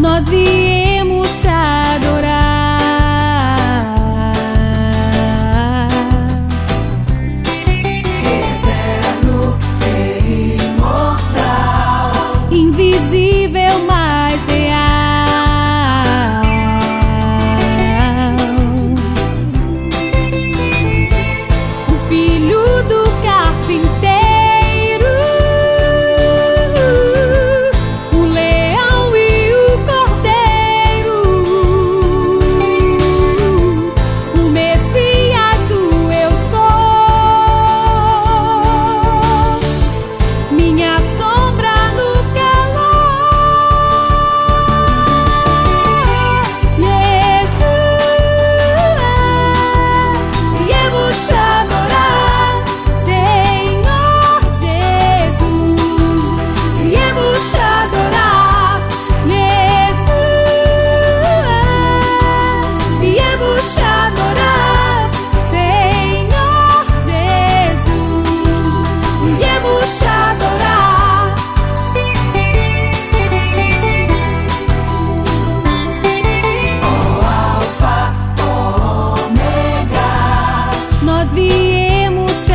nós viemos te adorar. Eterno e imortal, Invisível, mas real. O Filho do carpinteiro, o leão e o cordeiro, o Messias, o eu sou, minha sombra no calor. Yeshua, viemos te adorar, Senhor Jesus, viemos te adorar. Yeshua, viemos te adorar, Senhor Jesus, viemos te adorar. Alfa, Ômega, Nós viemos te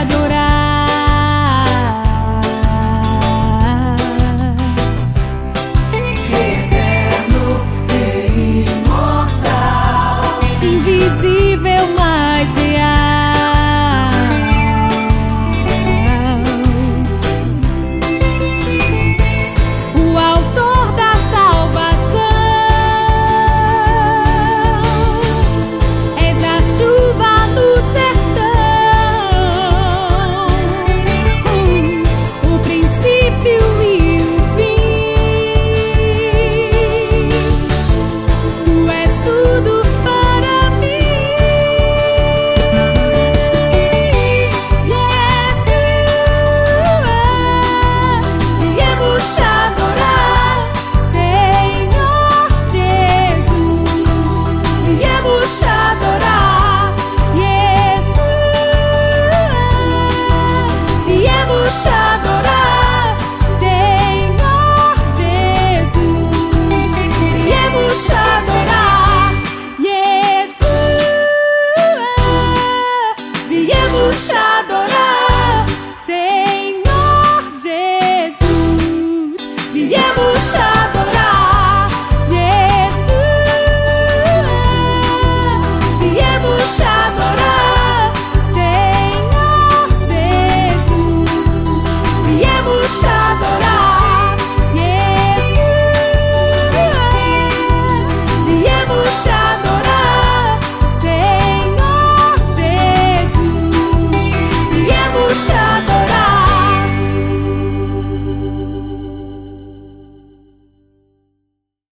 adorar. eterno e imortal, Invisível, mas real. O autor da salvação, és a chuva no sertão, o princípio e o fim. Tu és tudo para mim. Yeshua, viemos te adorar, Senhor Jesus, viemos te adorar. Yeshua, viemos te adorar, Senhor Jesus, viemos te adorar. Yeshua, viemos te adorar, Senhor Jesus, viemos te